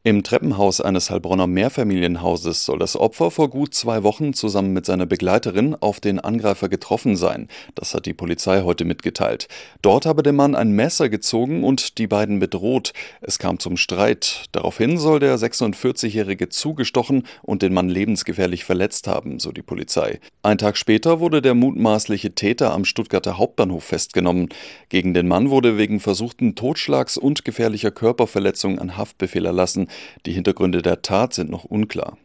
Im Treppenhaus eines Heilbronner Mehrfamilienhauses soll das Opfer vor gut 2 Wochen zusammen mit seiner Begleiterin auf den Angreifer getroffen sein. Das hat die Polizei heute mitgeteilt. Dort habe der Mann ein Messer gezogen und die beiden bedroht. Es kam zum Streit. Daraufhin soll der 46-Jährige zugestochen und den Mann lebensgefährlich verletzt haben, so die Polizei. Ein Tag später wurde der mutmaßliche Täter am Stuttgarter Hauptbahnhof festgenommen. Gegen den Mann wurde wegen versuchten Totschlags und gefährlicher Körperverletzung ein Haftbefehl erlassen. Die Hintergründe der Tat sind noch unklar.